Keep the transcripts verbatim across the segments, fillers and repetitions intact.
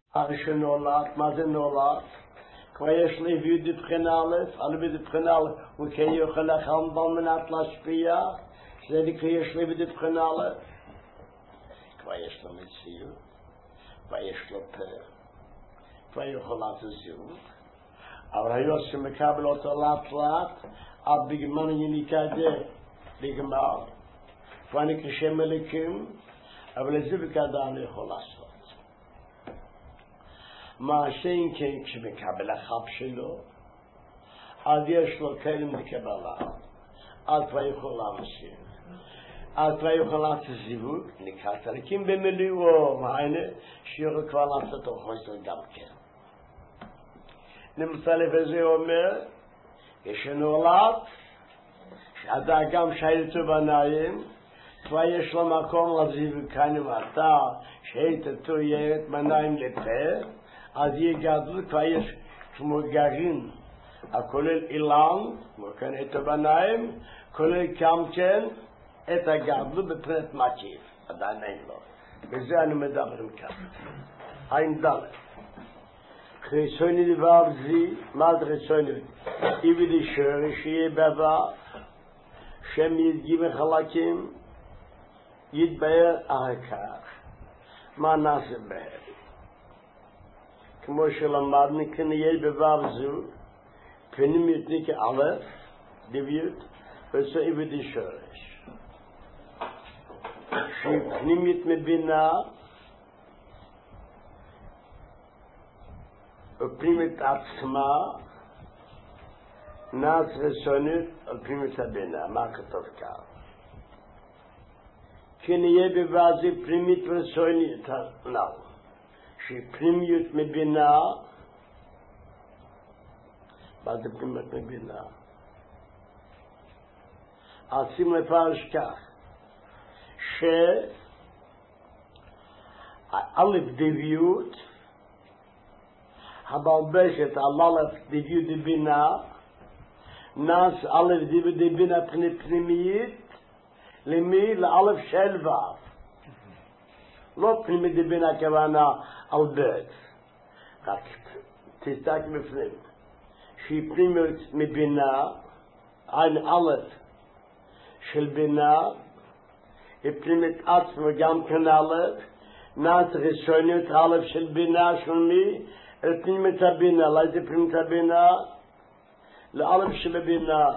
הרי שנולד, מה זה נולד? כבר יש לוי דבחינה א', הלוי דבחינה א', הוא כן יוכל לחם על מנת להשפיע, שזה נקרא יש לוי דבחינה א', כבר יש לו מציאות, כבר יש לו פה, כבר יכול לעשות זיווג, אבל היום שמקבל אותו לאט לאט, עד בגמר יניקה דה, בגמר, כבר נקרא שם אליקים, אבל את זה בקדם יכול לעשות. מה שאין כן כשמקבל החב שלו, אז יש לו כלים לקבלה, אז כבר יכול להמשיך, אז כבר יכול לעשות זיווג, נקרא תליקים במילואו, והנה שיוכל כבר לעשות אותו גם כן. נמצא לבזה אומר, יש נולד, שאתה גם שאלתו בנאים, כבר יש לו מקום לזיווג כאן ומטה, שאיתתו ילד בנאים לפה, אז יהיה גדול, כבר יש כמו גרעין, הכולל אילן, כמו כן את הבניים, כולל גם כן את הגדול בפרט מקיף, עדיין אין לו. בזה אני מדברים כאן. עין דלת. חיסוני דבר זי, מה זה חיסוני? איבדי שורי שיהיה בעבר, שם ידגים מחלקים, יתבהר אחר כך. מה נעשה בהם? כמו שלמדנו, כן יהיה בבב זו, פנימיות נקרא א', דביות, וזה איבדי שורש. שהיא פנימיות מבינה, ופנימיות עצמה, נעץ רצונית על פנימיות הבינה. מה כתוב כאן? כן יהיה בבב זו פנימיות רצונית, לא. שפנימיות מבינה, מה זה פנימיות מבינה? אז שים לפרש כך, שא' דביות, הבלבשת על א' דביות דבינה, נס א' דביות דבינה פנימית, למי? לא' של ו'. לא פנימית דבינה כוונה על בית, רק תסתק בפנים, שהיא פנימיות מבינה, עין א' של בינה, היא פנימית עצמה גם כן א', נעץ ראשוניות א' של בינה של מי? אל פנימית הבינה, לאיזה פנימית הבינה? לא' של בינה.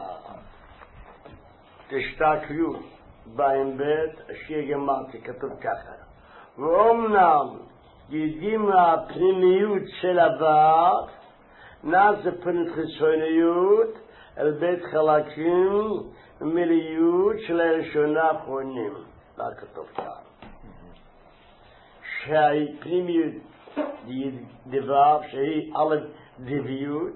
תשתקו בעין בית, אשי גמרתי, כתוב ככה. ואומנם יודעים הפנימיות של הו' נעשה פנימית חיצוניות אל בית חלקים ומיליות של הראשונה האחרונים. מה כתוב כאן? שהפנימיות דבר שהיא א' דביות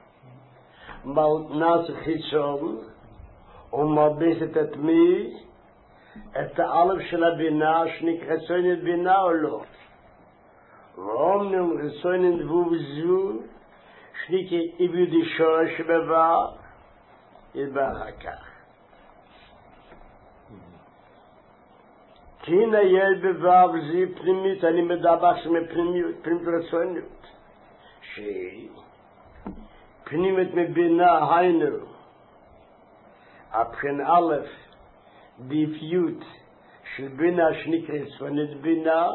נעשה חיצון ומלבסת את מי? את האלף של הבינה שנקרא חיצונית בינה או לא? ואומנם חיצונית דבוב זו שנקרא איבודי שורש בבא ידבר אחר כך. כי הנה ילד בבא וזה פנימית, אני מדבר שמפנימיות, פנימית רצוניות, שהיא פנימית מבינה היינו הבחין א' דביות של בינה שנקרא חיצונית בינה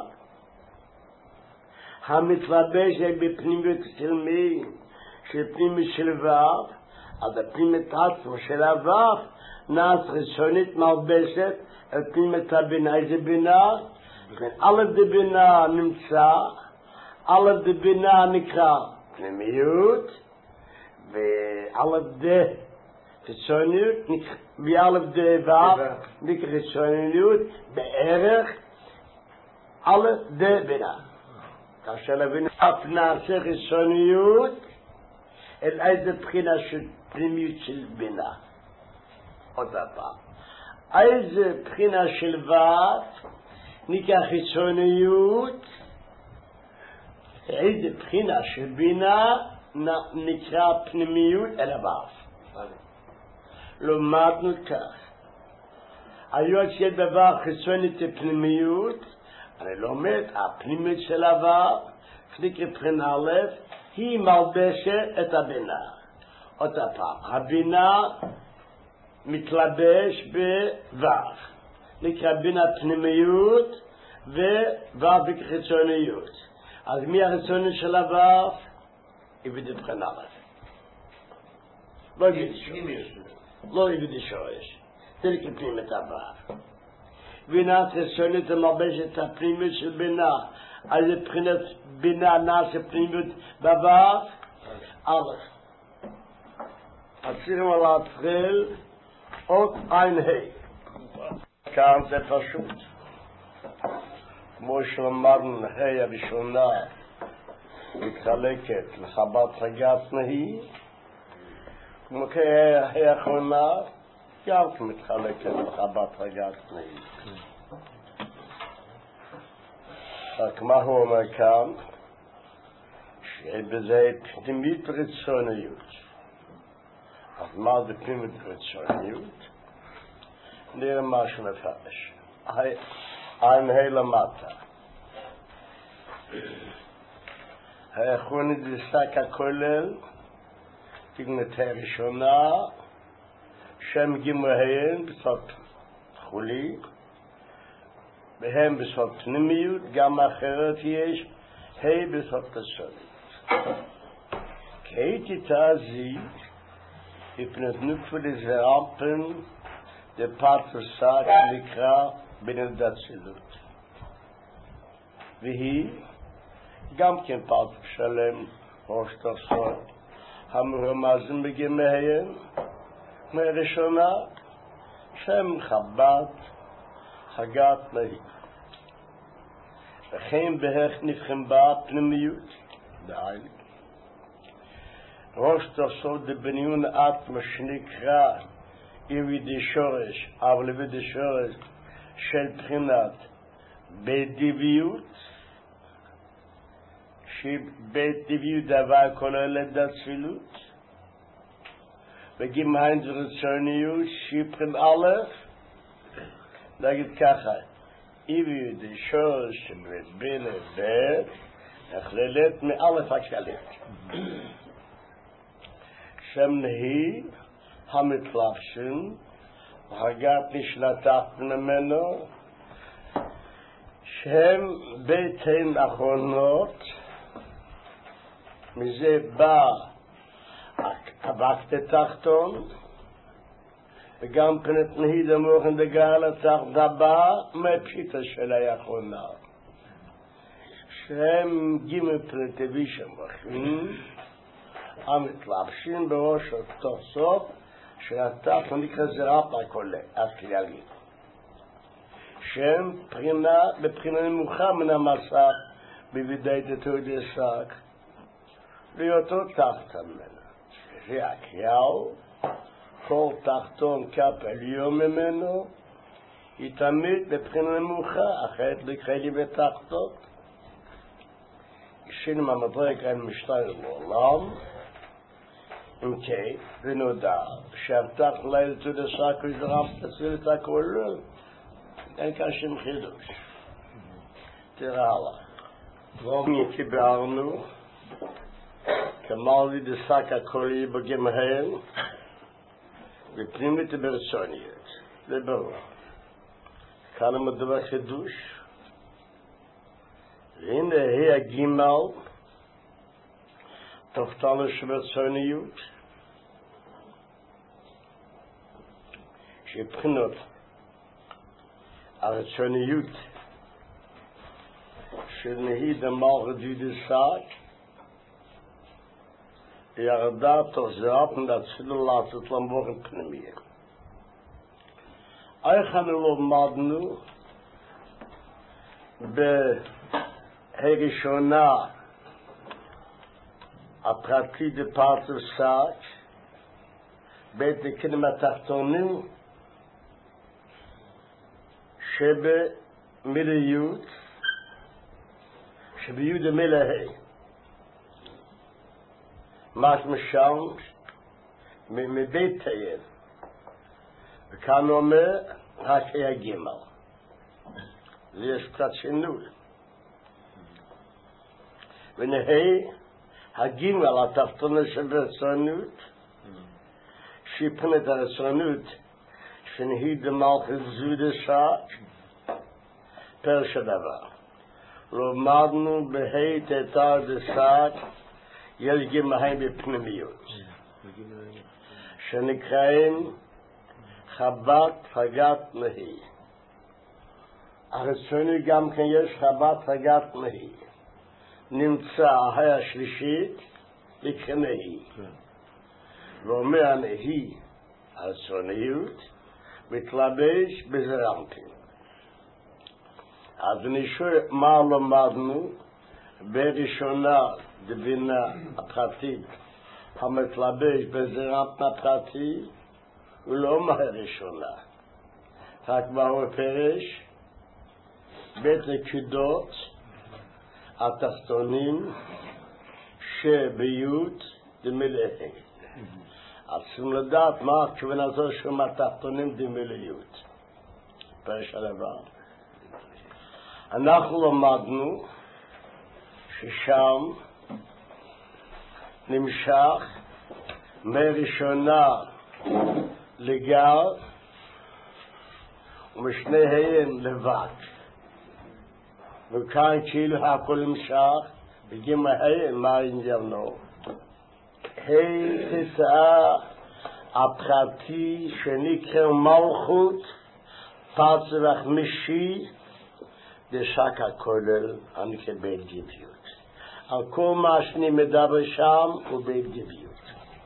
המתלבשת בפנימיות של מי? של פנימיות של ו', אז הפנימיות עצמו של הו' נעש חיצונית מלבשת על פנימיות הבינה. איזה בינה? א' דבינה נמצא, א' דבינה נקרא פנימיות, וא' ד חיצוניות, בא' ד ו' נקרא חיצוניות, בערך א' ד בינה. כאשר לבינה אף נעשה חיצוניות אל איזה בחינה של פנימיות של בינה. עוד פעם. איזה בחינה של ו' נקרא חיצוניות, איזה בחינה של בינה נקרא פנימיות אל הו'. למדנו כך. היות שדבר חיצונית לפנימיות, אני לומד, הפנימיות של הו' נקרא בחינה א', היא מלבשת את הבינה. עוד פעם, הבינה מתלבש בו', נקרא בינה פנימיות וו' בחיצוניות. אז מי החיצוני של הו'? יביא בחינה א'. לא יביא שורש. לא יביא שורש. זה נקרא פנים את הו'. בינה חיצונית מלבשת את הפנימיות של בינה. אז מבחינת בינה נעשה פנימיות בו' א'. אז צריכים להתחיל עוד עין ה'. כאן זה פשוט. כמו שלמדנו, ה' הראשונה מתחלקת לחבת הגת נהי, כמו כה' האחרונה גם מתחלקת לחבת הגת נהי. רק מה הוא אומר כאן? שבזה פנימית רצוניות. אז מה זה פנימית רצוניות? נראה משהו מפרש. עין ה' למטה. האחרונית דשק הכולל, תגנת הראשונה, שם גמריהן בסוד חולי, והם בסוד פנימיות, גם אחרת יש, ה' בסוד חיצוניות. כהייתי תעזי, מפני נוקפה לזרמפן, דפרטוסק נקרא בין דאצילות. והיא גם כן פרט שלם ראש תחסון המרמזים בגמיהם מהראשונה שם חב"ד הגת נהי. וכן בהך נבחן בה פנימיות דהי ראש תחסון דבניון את מה שנקרא יבידי שורש, אבל יבידי שורש של בחינת בדיביות, שבדיביות דבר כולל את הצפילות, וגם הינד רצוניות שבחין א', נגיד ככה, יבידי שורש של בין ב', נכללת מאלף הכללית. שם נהי המתלבשים, הגת נשלטת ממנו, שהם ביתן אחרונות, מזה בא הבקת תחתון, וגם פנת נהיד המוחן דגל התחת הבא, מהפשיטה של האחרונה. שהם גימל פנטבי שמחים, המתלבשים בראש אותו סוף, שהתחת נקרא זרע פרקולה, הכללי. שהם בחינה, בבחינה נמוכה מן המסך, בוודאי דתו דסק, ואותו תחת ממנו. זה הקריאו, כל תחתון כף עליון ממנו, היא תמיד בבחינה נמוכה, אחרת לקריא בתחתות. שינים המדרג אין משתיים לעולם, אם כן, ונודע, שהבטח לילה תודסק וזרם תציל את הכל, אין כאן שם חידוש. תראה הלאה. לא מתיברנו, כמל ודסק הכל יהיה בגמהם, ופנימית ברצוניות. זה ברור. כאן המדבר חידוש, והנה היא הגימל, תופתנו שברצוניות, שבחינות הרצוניות של נהיד המלכות ודסק ירדה תוך זרעת נצילו לעשות למבוכים פנימיים. איך אנו למדנו בהראשונה הפרטי דפרטוסק בית דקנים התחתונים שבמיליות שביוד המלאי מש משם מבית תאיר וכאן אומר רק היה גימל זה יש קצת שינוי ונהי הגימל התחתונה של רצונות, שיפן את הרצונות, שנהי דמלכת זודשה, פרש הדבר. למדנו בהי תתר דסק, יש גמהם בפנימיות, שנקראים חבת הגת נהי. הרצוני גם כן יש חבת הגת נהי. נמצא ההי השלישית לקנהי. ואומר הנהי, הרצוניות, מתלבש בזרמפים. אז אני שואל מה למדנו בראשונה דבינה הפרטית המתלבש בזרמפ הפרטי ולא מהראשונה. רק מהו הפרש? בית נקודות התחתונים שביות דמלאי. אז צריכים לדעת מה הכוונה זו שהם התחתונים דמלאיות. פרש הדבר. אנחנו למדנו ששם נמשך מראשונה לגר ומשניהם לבד. וכאן כאילו הכל נמשך בגין מהן מה עניינו. היי תצאה הפרטי שנקרא מלכות פרצה וחמישי דשק הכולל הנקרא בית גביות. על כל מה שאני מדבר שם הוא בית גביות.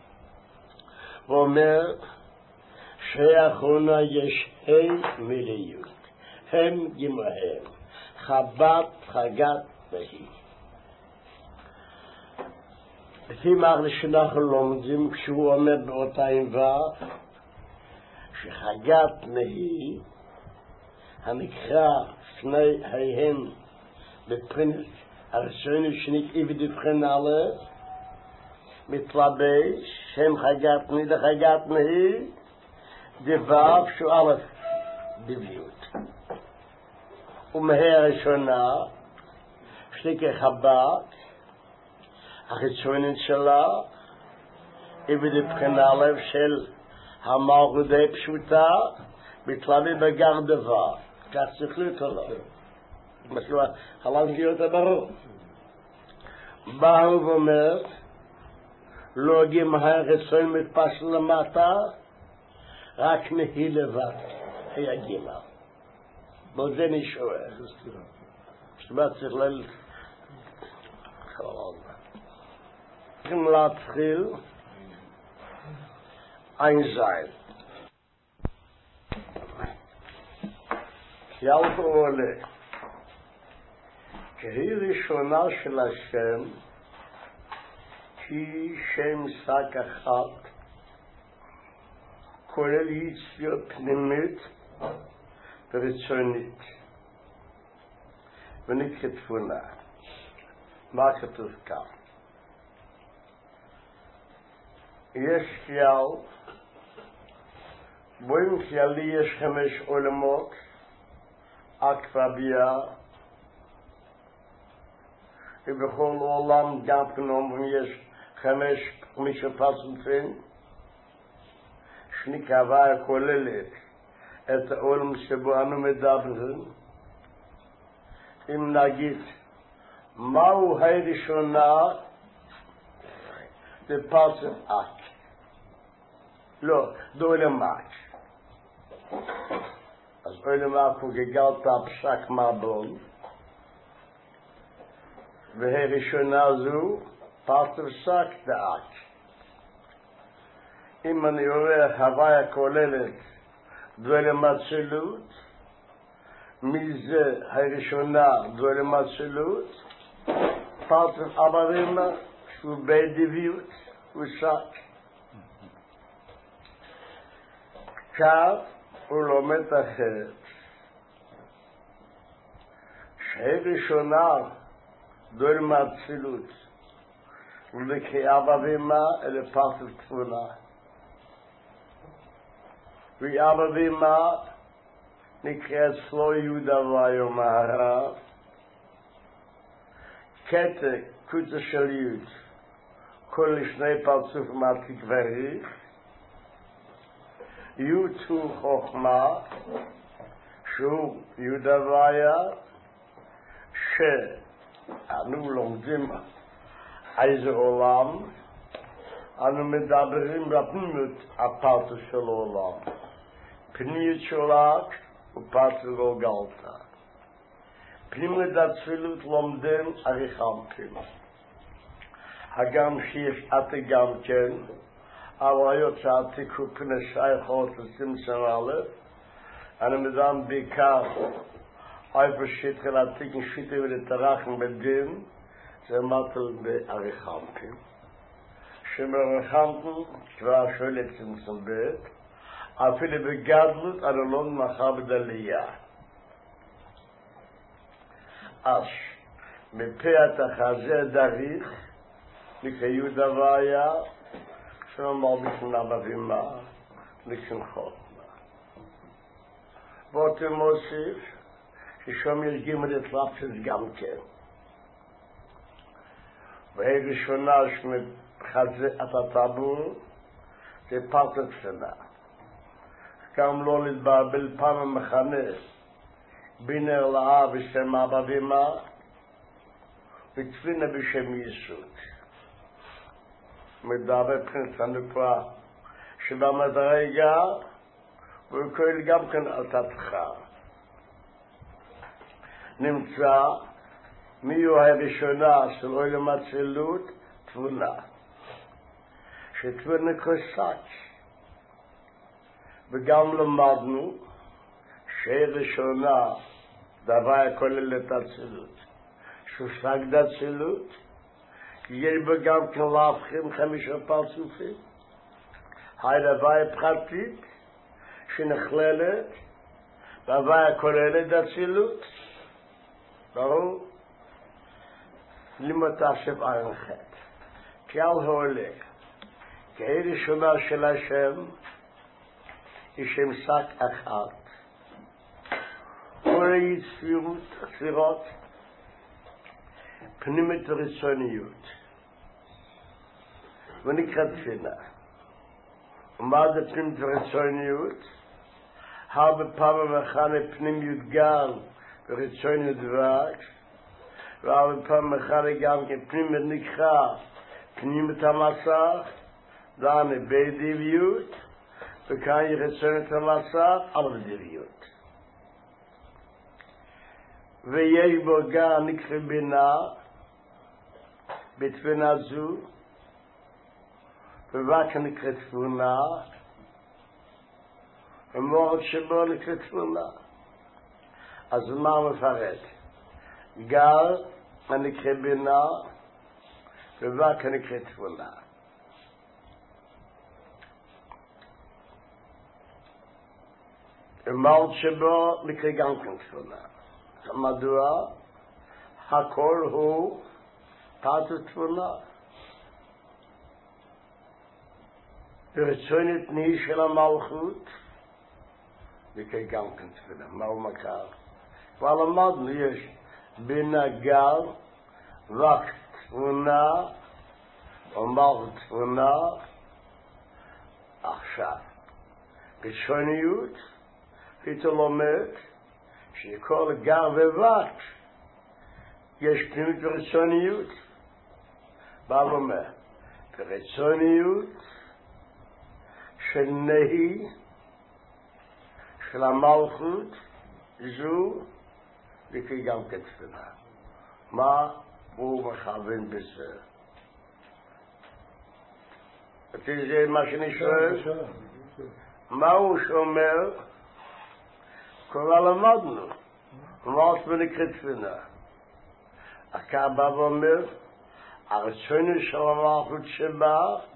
ואומר שהאחרונה יש היי מלאיות. הם גמהם. חבת חגת בהי. לפי מה שאנחנו לומדים כשהוא אומר באותה ענווה שחגת מהי הנקרא שני היהם בפרינס הרצוני שנקעי ודבחן א' מתלבש שם חגת מהי לחגת מהי דבר שהוא א' דביות ומהי הראשונה שנקרא חבת החיצונית שלה היא בבחינה לב של המלכות די פשוטה מתלבש בגר דבר כך צריך להתעלות משהו חלק להיות ברור בא הוא ואומר לא הגיע החיצון מתפשט למטה רק נהי לבד היה גימה בזה נשאר שבה צריך ל... צריכים להתחיל ein sein. יאלכו עולה שהיא ראשונה של השם היא שם שק אחת כולל יציאות פנימית ורצונית ונקרא תבונה. מה כתוב כאן? יש כלל, בוים כללי יש חמש עולמות, אקרביה, ובכל עולם גם כנום יש חמש חמישה פרצופים, שנקרא כוללת את העולם שבו אנו מדברים. אם נגיד, מהו הראשונה בפרצוף אק? לא, דולמק. אז דולמק הוא גגלת הפסק מבול, והראשונה זו פרצוף סק דאק. אם אני רואה הוויה כוללת דולמצלות, מזה הראשונה דולמצלות, פרצוף אברימה שהוא בית דביות הוא סק. כך הוא לומד אחרת. שהראשונה דולמצלות וכאבא ואמא אלה פרצוף תבונה. ואבא ואמא נקרא אצלו יהודה ויאמר קטע קוצה של יוד, כל שני פרצוף מעתיק וריך, יוד הוא חוכמה, שהוא יוד הוויה, שאנו לומדים איזה עולם, אנו מדברים בפנימיות הפרטו של העולם. פנימיות שולק ופרטו לא גלתה. פנימיות הצפילות לומדים אריכמפים. הגם שיש עתי גם כן, אבל היות שעתיקו פני שייכות לסימסון א', אני מדבר בעיקר איפה שהתחיל עתיק נשיתי ולתרחם בדין, זה מטל באריכמפים. שמרחמתו כבר שואלת סימסון ב', אפילו בגדלות אני לא מחר בדליה. אז מפה התחזה דריך, מכיוד הוויה, שאומר בפנה בבימה, לשמחותנה. ואותי מוסיף, ששום יש גימל אצלפסס גם כן. והיא ראשונה שמחזה את הטבור, זה פרטת תפילה. גם לא להתבלבל פעם המחנס, בינר לאה בשם אבא ואמא, ותפילה בשם יסוד. מדבר פרינס הנקרא, שבמדרגה הוא כולל גם כן על תתחה. נמצא מי הוא הראשונה של עולם הצילות? תבונה. שתבונה כוסק. וגם למדנו שהיא ראשונה דבר כולל את הצילות. שושג את הצילות, יש בו גם כן להבחין חמישה פרצופים. הדבר פרטית שנכללת, דבר כולל את הצילות. ברור? לימוד השם עין חטא. כלל הולך. כי היא ראשונה של השם, היא שם שק אחת. כל היצירות, ספירות, פנימית ורצוניות. ונקרא תפילה. ומה זה פנימית ורצוניות? הרבה פעמים מכנה פנימיות גם ורצוניות ורק, והרבה פעמים מכנה גם כפנימית נקרא פנימית המסך, דענה בדיביות, וכאן ירצוניות המסך על בדיביות. ויש בו גם נקרא בינה, בתבינה זו, ורק נקרא תבונה, ומורד שבו נקרא תבונה. אז מה מפרט? גר נקרא בינה, ורק נקרא תבונה. ומורד שבו נקרא גם כן תבונה. מדוע? הכל הוא פרטו תבונה. ורצונית נהי של המלכות, וכי גם כן תפילה, מהו מקר? כבר למדנו, יש בינה גל, רק תבונה, ומלכות תבונה, עכשיו. רצוניות, היית לומד, שכל גר ורק, יש פנימית ורצוניות. מה לומד? ורצוניות, של נהי, של המלכות, זו, וכי גם כתפילה. מה הוא מכוון בזה? זה מה שאני שואל? מה הוא שאומר? כבר למדנו. מה זה נקרא תפילה? הקב"א אומר, הרצון של המלכות שבה,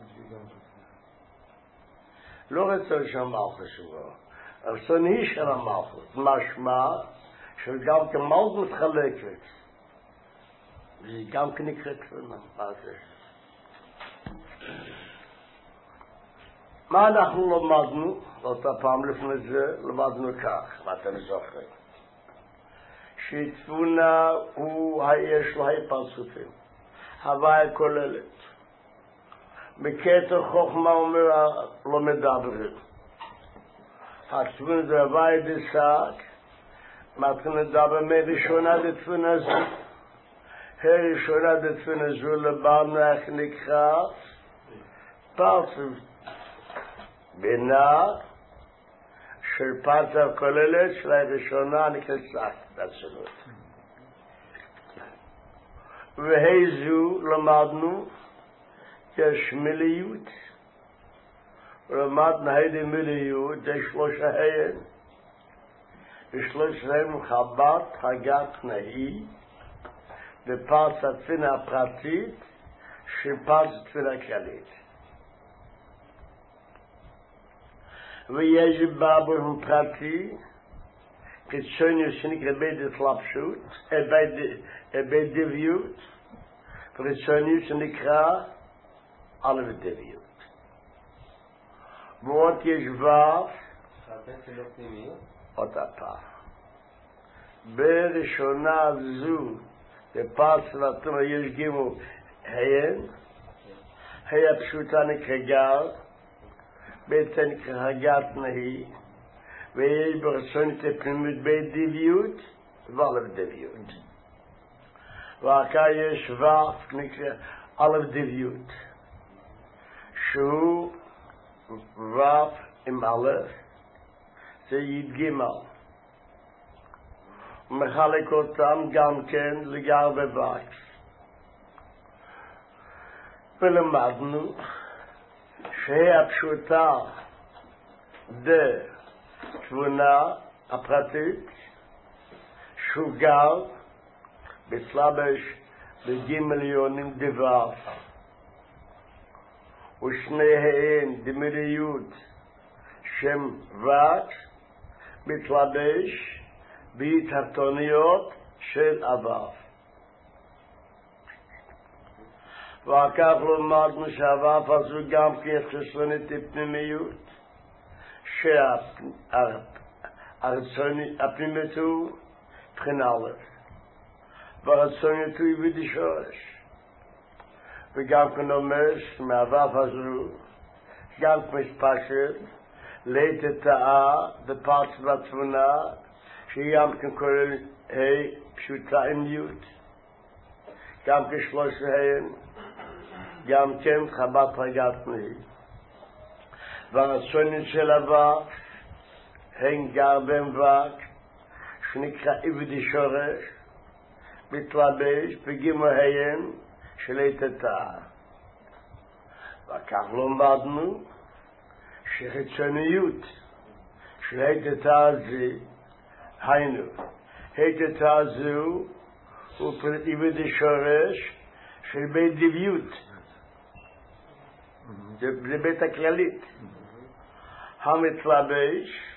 לא רצון של המלכות שבו, הרצון היא של המלכות, משמע שגם כמלכות מתחלקת. זה גם כנקרא תפילה. מה זה? מה אנחנו למדנו? אותה פעם לפני זה למדנו כך, מה אתם זוכרים? שתבונה הוא יש לו פרצופים. הוויה כוללת. בקטע חוכמה אומר לא מדברים. התבונה זה הוויה דסק, מתחיל לדבר מראשונה דתבונה זו. הראשונה דתבונה זו לבנו איך נקרא פרצוף. בינה של פרצוף כוללת של הראשונה נקרא סק, בעצמות. והזו למדנו יש מיליות. למדנו הידי מיליות, זה שלושה היין. ושלושה היין מחבת, הגת נהי, בפרצת תפינה הפרטית, של פרצת תפינה הכללית. ויש באבו פרטי, קיצוני שנקרא בית התלבשות, בית דביות, וקיצוני שנקרא אלף דביות. ועוד יש וו, עוד הפעם. בראשונה זו, בפרצת התורה יש גימו היין, היה פשוטה נקרא גר, בית נקרא הגת נהי, ויש ברצון תפנימות בית דביות ואלף דביות. ואחר יש וו נקרא אלף דביות, שהוא וו עם אלף, זה יתגימל. מחלק אותם גם כן לגר ובקס. ולמדנו שהיא הפשוטה דתבונה הפרטית שהוא גר בסלבש בגימל יונים דבר ושניהם דמיליות שם ות מתלבש בהתחתוניות של אבב. ואחר למדנו שהאבב הזו גם כן חסרונית פנימיות, שהפנימיות הוא בחינה א', והרצוניות הוא יבידי שורש. וגם כן אומר מהאבב הזו, גם כמשפשת, לית תאה בפרצת בתבונה, שהיא גם כן כולל ה' פשוטה עם יות, גם כשלוש ההן, גם כן חבת רגת נהי. והרצונית של אבב, הן גר בן וק, שנקרא עבדי שורש, מתלבש בגימו ההן של התתאה. וכך לומדנו שחיצוניות של התתאה זה, היינו, התתאה זו הוא עבדי שורש של בית דביות. זה בית הכללית. המתלבש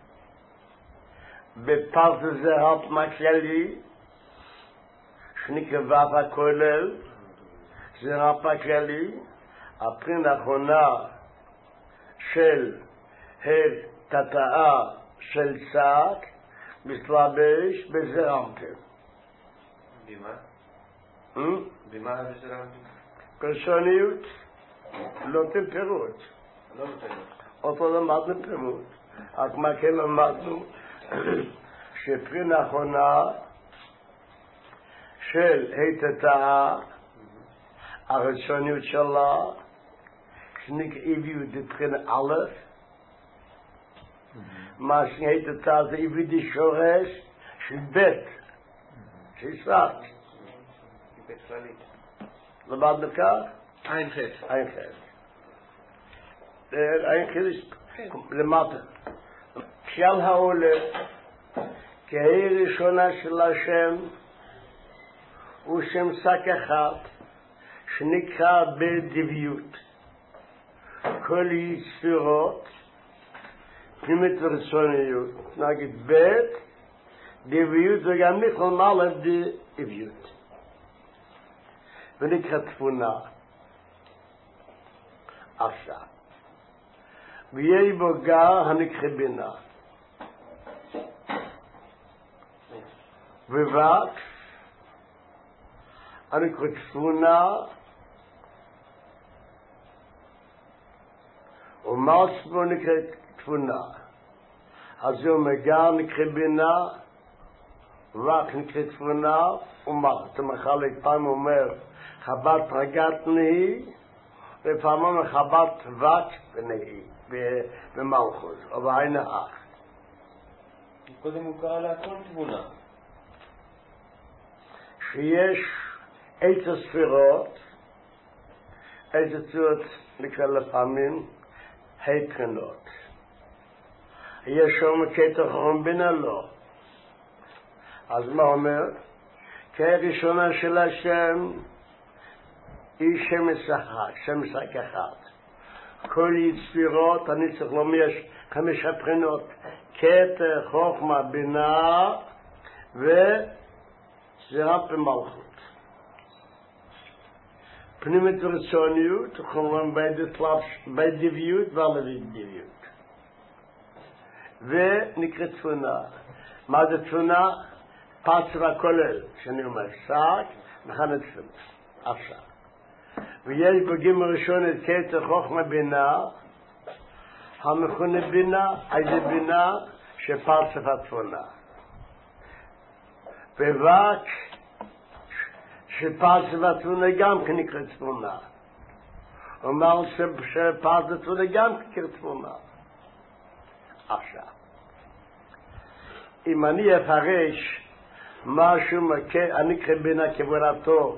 בפרט זה הפמה כללי שנקרא וו הכולל, זה הפמה כללי, הפרין האחרונה של התתאה של צק מתלבש בזרמתם. במה? במה בזרמתם? פרסוניות. לא תפירות. לא תפירות. אותו למדנו פירות. רק מה כן למדנו שפרין האחרונה של התתאה, הרצוניות שלה, שנקרא דפרין א', מה שהתתאה זה עבדי שורש של בית, של סק. בית כללית. למדנו כך? ein Chet. ein Chet. ein Chet ist למטה. כשל העולה, כהי ראשונה של השם, הוא שם שק אחד, שנקרא בדביות. כל יצירות, פנימית ורצוניות. נגיד בית, דביות זה גם מכל מעלה דביות. ונקרא תבונה. עכשיו. ויהיה בו גר הנקרא בינה. ווואק אני קצפונה ומאסמו נקראת תפונה. אז הוא מגר נקרא בינה, רק נקרא תפונה, ומח. אתה מחלק פעם אומר, חבת רגת נהי, ופעם אומר חבת וק נהי, במלכות, או בעין האח. קודם הוא קרא להכל תבונה. שיש עץ הספירות, עץ הספירות נקרא לפעמים, התקנות. יש שם קטע חום בינה לא. אז מה אומר? כראשונה של השם היא שמש אחת, שמש רק אחת. כל יצירות, אני צריך לומר, יש חמש הבחינות, קטע, חוכמה, בינה וזירה במלכות. פנימית ורצוניות, כמובן בדביות ועלבדביות. ונקרא תפונה. מה זה תפונה? פצרה כולל, שאני אומר, שק, מכנה תפונה. עכשיו. ויש בגימל ראשון את קטע חוכמה בינה, המכונה בינה, איזה בינה שפרצף התפונה. וווק שפרצף התפונה גם כן נקרא תפונה. אומר שפרצף התפונה גם כן נקרא תפונה. עכשיו. אם אני אפרש משהו הנקרא בינה כבורתו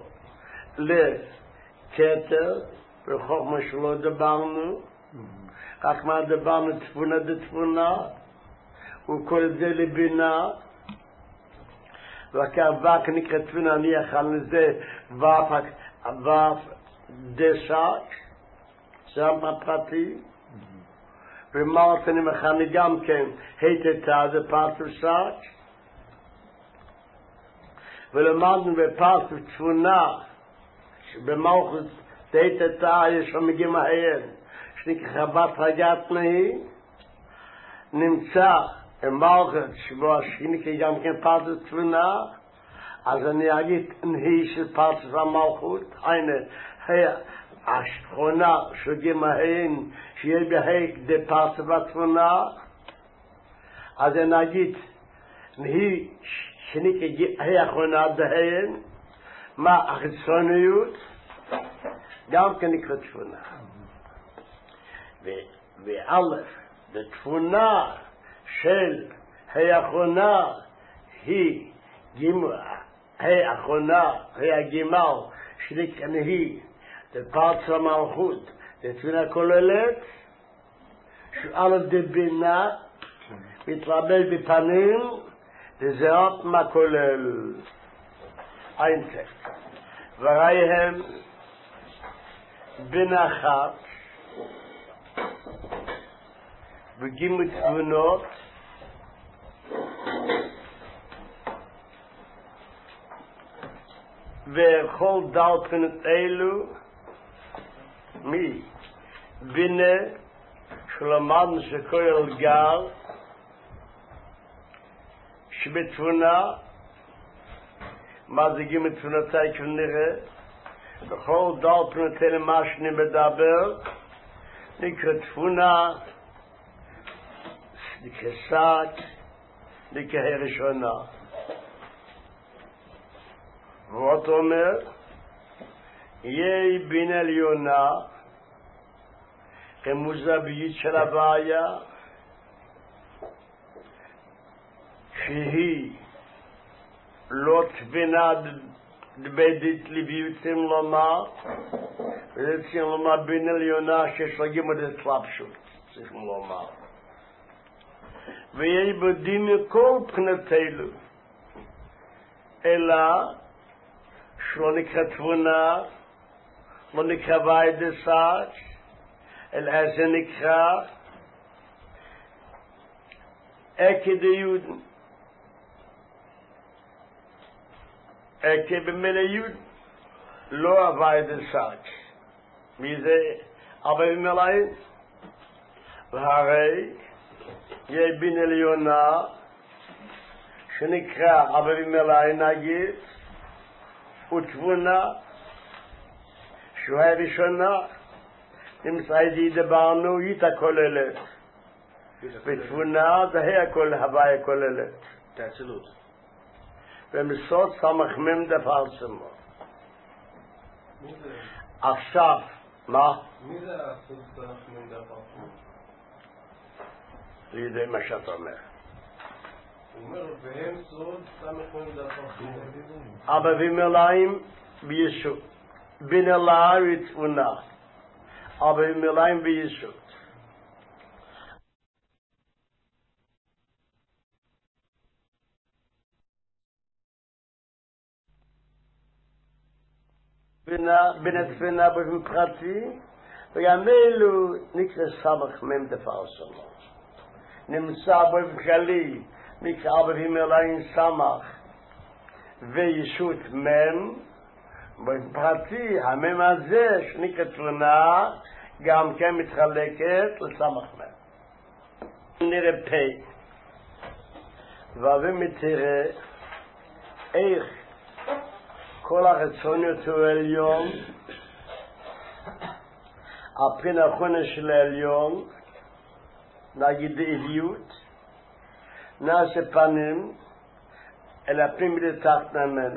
לכתר, בחוכמה שלא דברנו, רק מה דברנו תפונה דתפונה, וכל זה לבינה, וכאבק נקרא תפונה, אני אכל לזה ואף דשק, זה הפרטי, ומרת אני מכנה גם כן, היטטה זה פרטו שק, ולמדנו בפרטו תפונה, שבמלכות היטטה יש שם מגיעים ההיין, שנקרא חבת רגת נהי, נמצא במלכות שבו השני גם כן פרטו תפונה, אז אני אגיד נהי של פרטו המלכות, הנה, השכונה שוגים ההן שיהיה בהיק דה פרסה בתפונה, אז אני אגיד נהי שנקרא ההי האחרונה דהן, מה החיצוניות גם כן נקרא תפונה. ואלף, בתפונה של ההי האחרונה היא גימל, ההי האחרונה, ההי הגימל שנקרא נהי בפרצה המלכות, לתפינה כוללת, שאלה דבינה, מתלבש בפנים, וזהות מה כולל. אין טקסט. וראיהם בינה אחת, וגימות תבונות, וכל דל פנות אלו, מי? בינה שלמדנו שכולל גל שבתבונה מה זה גימל תבונותיי כנראה בכל דל פנותינו מה שאני מדבר נקרא תבונה נקרא שק נקרא הראשונה ועוד אומר יהי בינה עליונה כמוזבית של הבעיה שהיא לא תבינה דבדית לביותים לומר וזה צריכים לומר בינה עליונה שיש לה גימות התלבשות צריכים לומר ויהי בדין כל פנתנו אלא שלא נקרא תבונה לא נקרא ויידסת אלא זה נקרא אקי דיודן אקי במילה יודן לא ויידסת מזה אבל במילאים והרי יהיה בין עליונה שנקרא אבימלאי נגיד, ותבונה, שהוא הראשונה, נמצא ידי דברנו, איתה כוללת. ותבונה זה הכל הוויה כוללת. תעצלות. ומסוד סמך מם דפרסמו. עכשיו, מה? מי זה הסוד סמך מם דפרסמו? לידי מה שאתה אומר. הוא אומר, והם סוד סמך מם דפרסמו. אבימלאים בישות. בנלה ותבונה. אבימלאים בישות. בין התפינה באופן פרטי, וגם אלו נקרא סמך מם דפרסמו. נמצא באופן כללי, נקרא אבימלאים סמך וישות מם, באופן פרטי, המם הזה שנקרא תבונה, גם כן מתחלקת לסמך מם. נראה פה, ואבי תראה איך כל הרצוניות הוא עליון, הפין האחרונה של העליון, נגיד דאביות, נעשה פנים אל הפנים מתחת ממנו.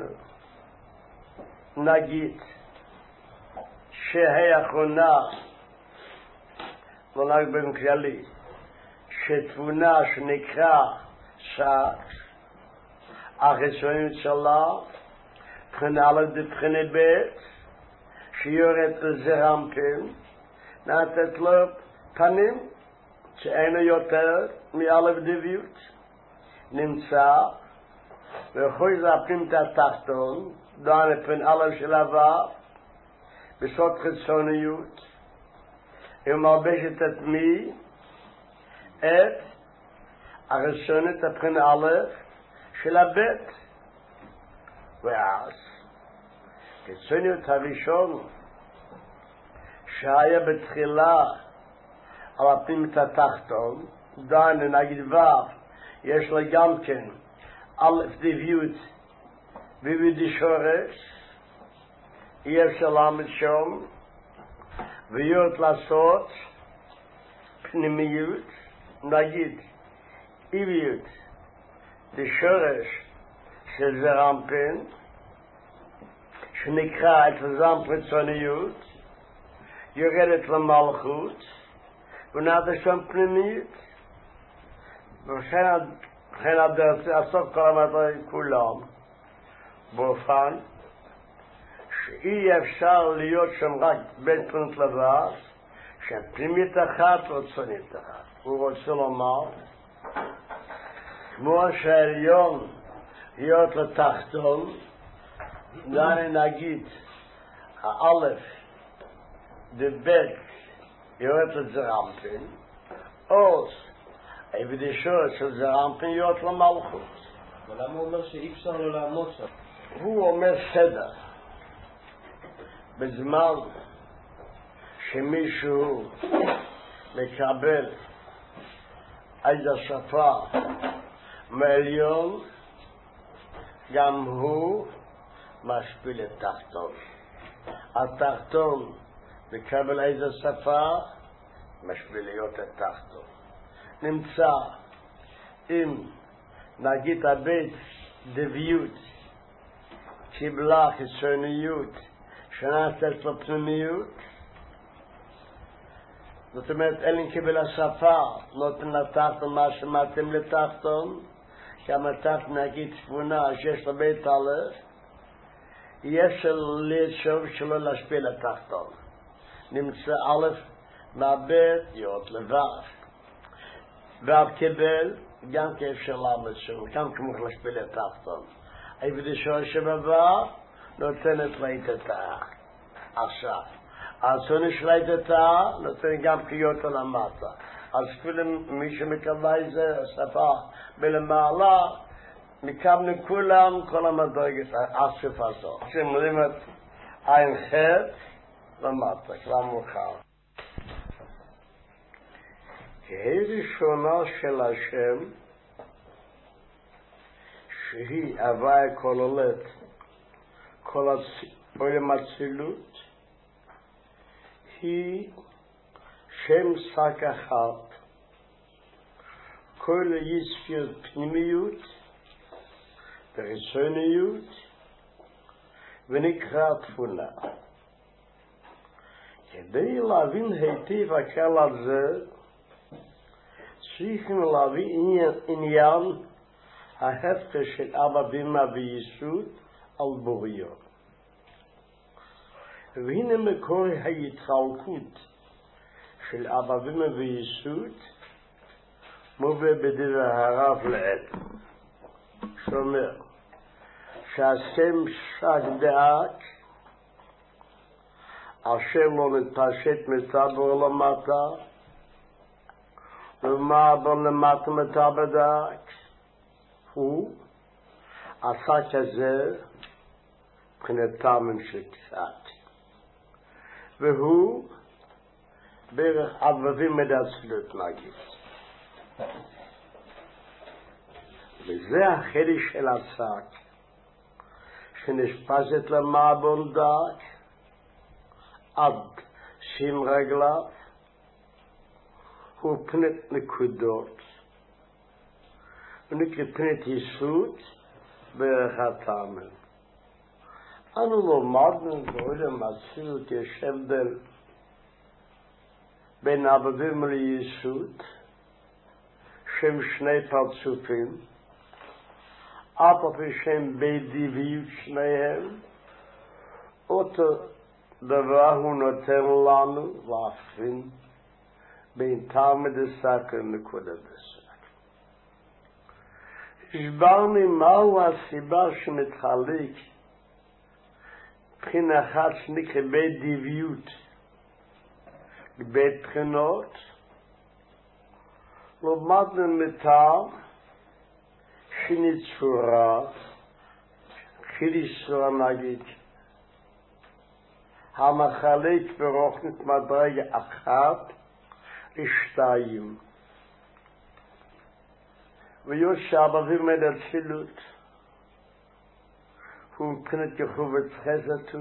נגיד שהיא האחרונה, לא נגיד באופן כללי, שתבונה שנקרא שק, החיצוניות שלה, בחינה א' דבחינה ב', שיורד לזרמפין, נתת לו פנים, שאינו יותר מאלף דביות, נמצא, וחוי זה הפנים התחתון, דואן לפן א' של עבר, בסוד חיצוניות, ומלבשת את מי? את החיצונית הבחינה א' של הבית. ואז, חיצוניות הראשון, שהיה בתחילה על הפנימית התחתון, דן נגיד ו', יש לה גם כן א' דביות ובדי שורש, אי אפשר לעמד שם, ויות לעשות פנימיות, נגיד איביות דשורש של זרמפין, שנקרא את זרמפין חיצוניות, יורדת למלכות, ונעשה שם פנימיות, וכן הדרך לעשות כל המטרה כולם, באופן שאי אפשר להיות שם רק בין פנימית לבד, שפנימית אחת וחיצונית אחת. הוא רוצה לומר, כמו שהעליון להיות לתחתון, דני נגיד, האלף, דבק, יורד לזרמפין, או היבדישור של זרמפין יורד למלכות. אבל למה הוא אומר שאי אפשר לו לעמוד שם? הוא אומר סדר. בזמן שמישהו מקבל איזו שפה מעליון, גם הוא משפיל את תחתון. התחתון מקבל איזו שפה, משפיל להיות את תחתון. נמצא אם נגיד הבית דביות קיבלה חיצוניות שנעשית לו פנימיות, זאת אומרת, אלין קיבל השפה, נותן לתחתון מה שמתאים לתחתון, גם התחתון נגיד תבונה שיש לבית א', יש לשאוב שלא להשפיע לתחתון. נמצא א' מהבית יורד לבד. ואף קיבל, גם כאפשר לעמוד שם, גם כמו להשפיע לתחתון. היבדישור שבבא נותנת להתתה. עכשיו, הרצון של להתתה נותן גם קריאות על המטה. אז אפילו מי שמקבל איזה שפה בלמעלה, מקבלים כולם כל המדרגת הסוף הזאת. שמולים את עין ח' למטה, כלל מאוחר. כהי ראשונה של השם, שהיא הוויה כוללת כל עולם הצילות, היא שם שק אחת, כל יספיות פנימיות וחיצוניות, ונקרא תבונה. כדי להבין היטב הכלל הזה, צריכים להבין עניין ההפך של אבא ואמא ויסוד על בוריו. והנה מקור ההתחלקות של אבא ואמא ויסוד מובא בדבר הרב לעד, שאומר שהשם שק דאק אשר לא מתפשט מטבור למטה ומעבר למטה מטבר דאק, הוא עשה כזה מבחינתם של קצת, והוא בערך אבבים מדצלות נגיד. וזה החידוש של השק שנשפשת למעבר דאק עד שים רגליו, הוא פנית נקודות, ונקרא פנית יסוד בערך הטעמים. אנו למדנו בעולם הצילות יש הבדל בין אבבים ליסוד, שהם שני פרצופים, אף על פי שהם בדיביות שניהם, אותו דבר הוא נותן לנו להבחין בין תלמיד השק לנקודת השק. הסברנו מהו הסיבה שמתחלק בחינה אחת שנקרא בית דיביות לבית בחינות, למדנו מטעם שני צורה, חידוש צורה נגיד, המחלק ברוחנית מדרגה אחת לשתיים. ויש אבבים מדצילות, הוא מבחינת יחובת חסדו,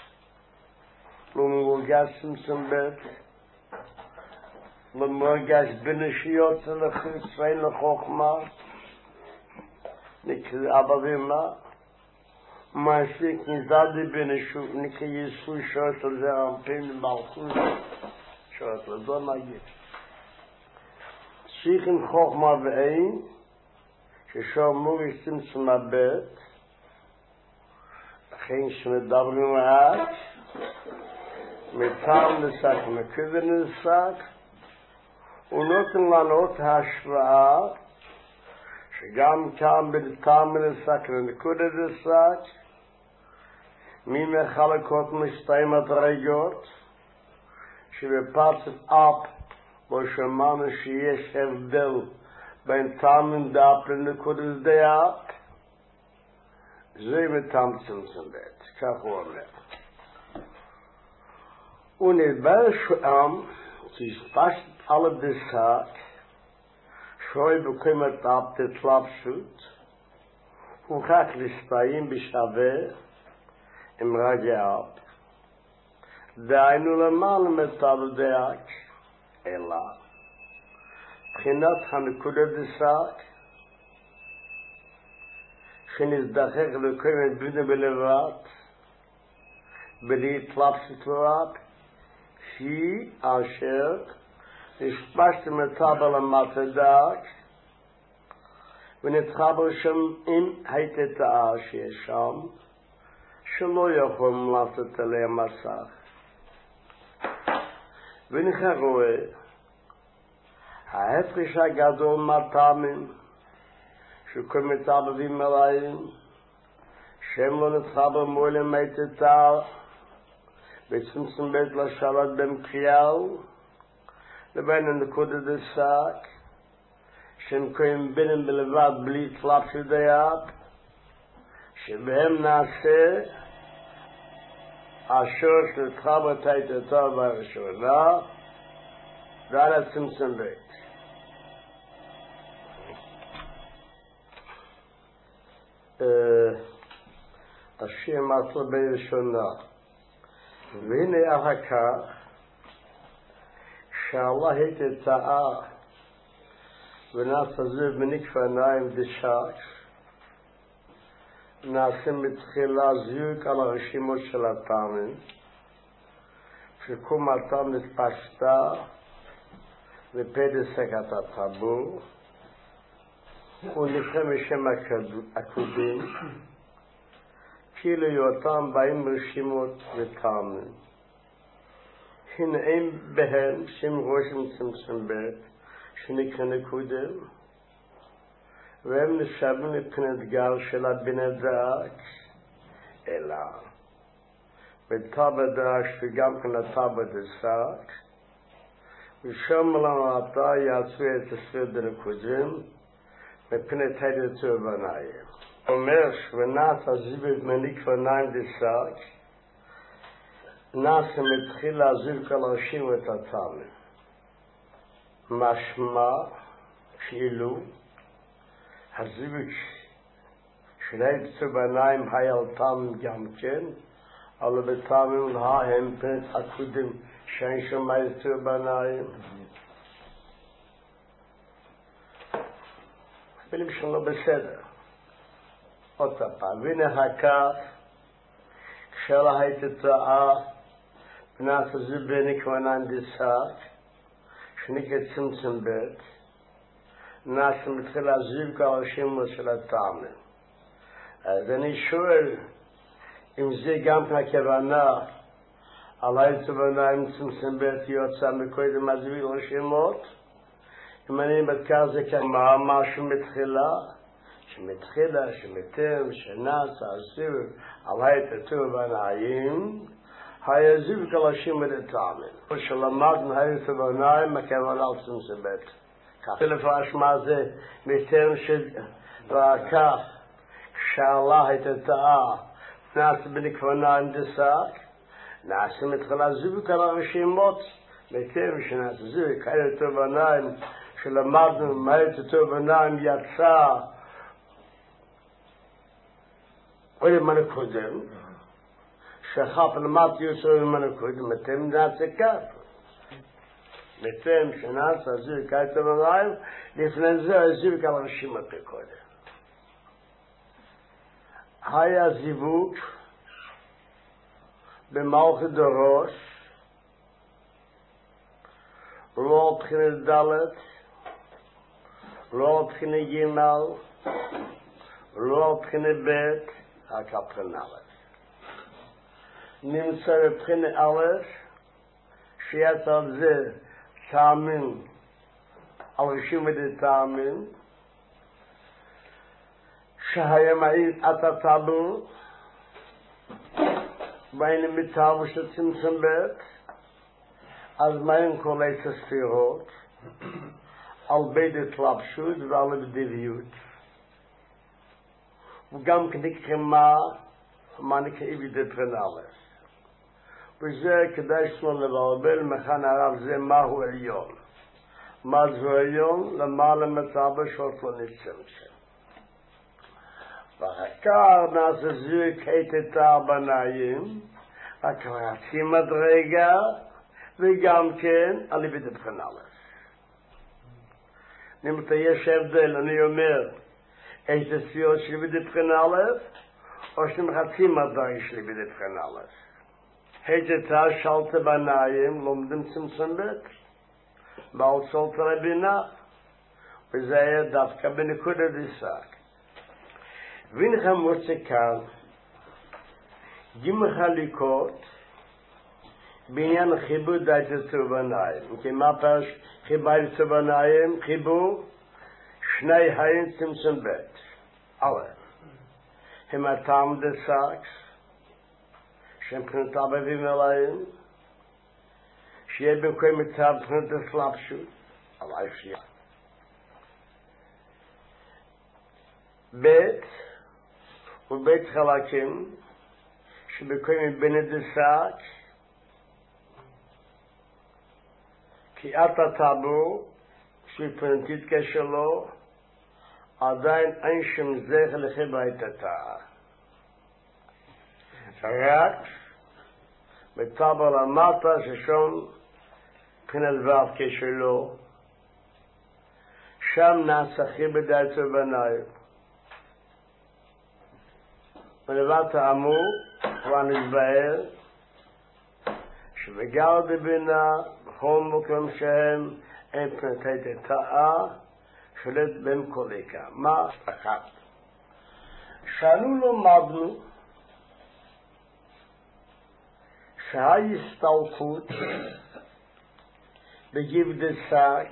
למורגש סמסמבט, למורגש בנשיות לחוץ ואין לחוכמה, נקרא אבבים מה? מעסיק נזד בנשו, נקרא יסוי שעות על זה רמפים למלכות, שעות על זה נגיד. צריכים חוכמה ואין, ששום מורגש סמסמבט, לכן שמדברים מעט, מטעם לשק ומכוון לשק, ונותן לנו את ההשוואה שגם כאן בטעם לשק ונקודת לשק, ממחלקות משתי מדרגות, שבפרצת אפ בו שמענו שיש הבדל בין טעם דאפ לנקודת דאפ, זה מטעם צמצמת, כך הוא אומר. ונדבר שם, תספשת על הדשק, שוי בקומת אב תתלבשות, וכך לסתיים בשווה עם רגע אב. דהיינו למעלה מטל דאק, אלא, בחינת הנקודת דשק, שנזדחק לקומת בינה בלבד, בלי התלבשות לרב, היא אשר נשפשת מטבל למטה דאק, ונתחבר שם עם היתתאה שיש שם, שלא יכולים לעשות עליה מסך. ונכא רואה, ההפרש הגדול מהטעמים, שכל מתערבבים עליהם, שהם לא נתחבר מול היתתאה, בצמצום בית לשלט במקריאל, לבין הנקודת השק, שהם קוראים בינים בלבד בלי תלבשות דאפ, שבהם נעשה השורש להתחבר את היתתאה בראשונה, ועל הצמצום בית. השיר מצל בראשונה. והנה אחר כך, שאללה התתאה ונעשה זו בנקפה נעים דשק, נעשה מתחילה זיוק על הרשימות של הטעמים, שקום הטעם נתפשטה ופדסק את הטבור, הוא נקרא משם הקודים, כאילו יותם באים רשימות וטעמים. הנה אין בהם שם רושם צמצם בית, שנקרא נקודם, והם נחשבים מבחינת גר של הבן הדק, אלא בטבע דש וגם כן הטבע דסק, ושם למטה יעשו את הספר דנקודים, מבחינת הידצו בניים. אומר ונעשה זיבת מניק וניים דסק, נעשה מתחיל להזיב כל ראשים את הטעמים. משמע כאילו הזיווג של הידצו בניים היה על טעמים גם כן, אבל בטעמים הם פנת הקודים שאין שם הידצו בניים. מילים שלנו בסדר. עוד פעם, והנה הכף כשלה היתתאה ונעשה זיבניק וניים דסק, שנקרא צמצם בית, נעשה מתחיל להזיב כל הרשימות של הטעמים. אז אני שואל אם זה גם כן הכוונה על הידצו בניים צמצם בית יוצא מקודם הזיב רשימות, אם אני מתקר זה כמה משהו מתחילה, שמתחילה, שמתם, שנעשה, הזיב על הידצו בניים, היה זיו כל השם לטעמים. כשלמדנו הידצו בניים, הכוונה על צמצם בית. כך לפרש מה זה מטעם שרקה, כשאלה התתאה, נעשה בנקבניים דסק, נעשה מתחילה זיו כל הרשימות, מטעם שנעשה זיו, הידצו בניים, שלמדנו מהידצו בניים יצא, עוד מה נקודם, שחף למד יוסר ממנו קודם, מתם נעשה כך. מתם שנעשה זיו כהידצו בניים, לפני זה הזיו כל הרשימות קודם. היה זיווג במלכות דרוש, לא בחינת דלת, לא בחינת גימל, לא בחינת בית, רק בחינת א'. נמצא בבחינת א', שיש על זה טעמים, על רשימת הטעמים, שהיה מעיד את הטבור, והיינו מטעם של צמצם בית, אז מהן כל עשר ספירות, על בית התלבשות ועל בדביות. וגם כנקרא מה, מה נקרא איבד פרנלס. וזה כדאי שלא לבלבל מכאן הרב זה מהו עליון. מה זה עליון? למעלה מטבע שעות לא נצמצם. ואחר כך נעשה זיו כהתתאה בניים, רק חצי מדרגה, וגם כן על איבד פרנלס. נמצא יש הבדל, אני אומר, איזה ספירות של איבד פרנלס, או שאתם חצי מדרגה של איבד פרנלס. היתתאה שלטה בניים, לומדים צמצם בית, בעל שלטה לבינה, וזה היה דווקא בנקודה דסק. והנכם מוצא כאן, גימל חליקות, בעניין חיבור היתתאה בניים. כי מה פרש חיבור היתתאה בניים? חיבור שני היים צמצם בית. א', הם הטעם דסק, שהם פנתה בבים עליהם, שיהיה במקום מצב פנת הסלבשות, עלי שיהיה. בית, ובית חלקים, שבמקום בין הדסק, כי את הטבור, שפנתית כשלו, עדיין אין שם זכר לחיבור היתתאה. רק מטאבר למטה ששום מבחינת ו' כשלו, שם נעשה חיבוד דלתו בניים. ולמטה אמור, כבר נתבהר, שבגר דבינה, בכל מקום שהם, אין פנטי תתאה, שולט בהם כל עיקר. מה? אחת. שאנו לומדנו, שההסתלקות בגיב דסק,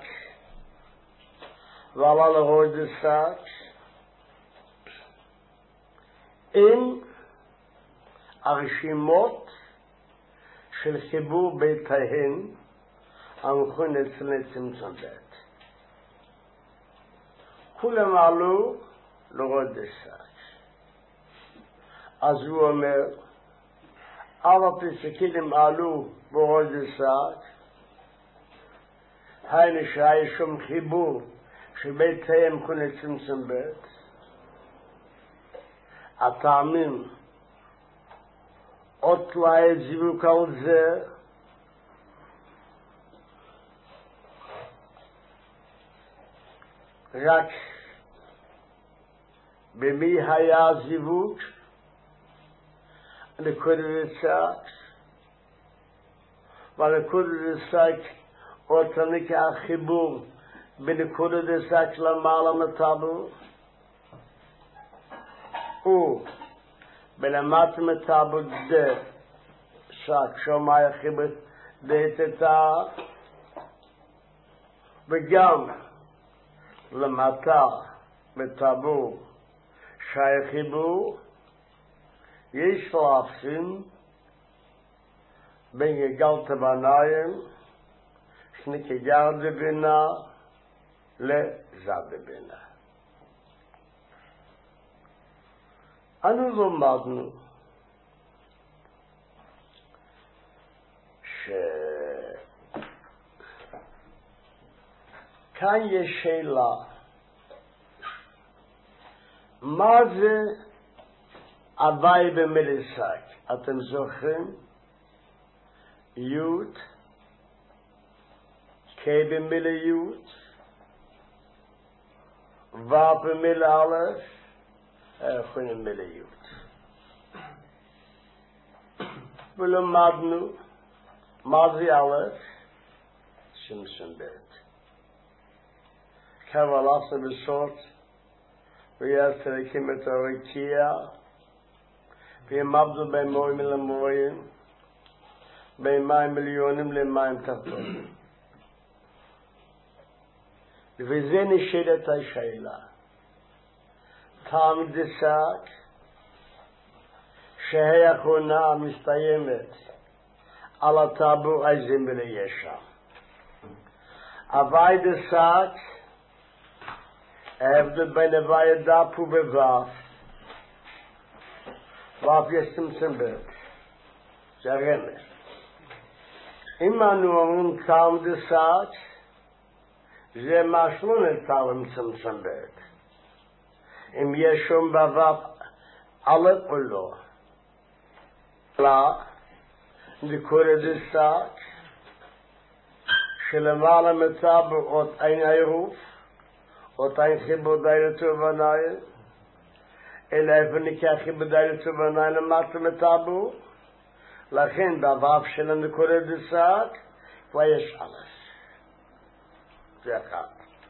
ועלה להור דסק, עם הרשימות של חיבור ביתיהן המכון אצלנו צמצום בית. כולם עלו להור דסק. אז הוא אומר, אבל פסקים עלו להור דסק, היינו שהיה שום חיבור שביתיהם מכון צמצום בית. הטעמים עוד תלאי זיווק על זה רק במי היה זיווק נקוד וצק ונקוד וצק עוד תניקה החיבור בנקוד וצק למעלה מטאבו הוא בלמט מטאבו דה שק שומע חיבור דהתתה וגם למטה מטאבו שי חיבור יש להפסין בין יגלת בניים שנקגר דבינה לזד דבינה. אנו לומדנו שכאן יש שאלה מה זה הווי במלסק? אתם זוכרים? יוד קי במילה יוד ו במילה א' יכולים במילה יוד. ולמדנו מה זה א' שמשון בית. כבל עשה בסort ויש תרקים את הרקיע והם עבדו בין מורים למורים בין מים מיליונים למים תחתונים. וזה נשאלת השאלה. תמיד דסק שהאחרונה מסתיימת על הטאבו איזה מילה יש שם. הווי דסק ההבדל בין הווי דאפ ובוו ואף יש צמצום בית. זה הרמז. אם אנו אומרים תמיד דסק זה משלון את תלם צמצום בית. אם יש שום בוו א' או לא. לא, נקורא דסק שלמעלה מטאבו עוד אין עירוף עוד אין חיבור דלתו בניים אלא איפה ניקח חיבור דלתו בניים למטה מטאבו לכן בוו של נקורא דסק כבר יש א'. זה אחד.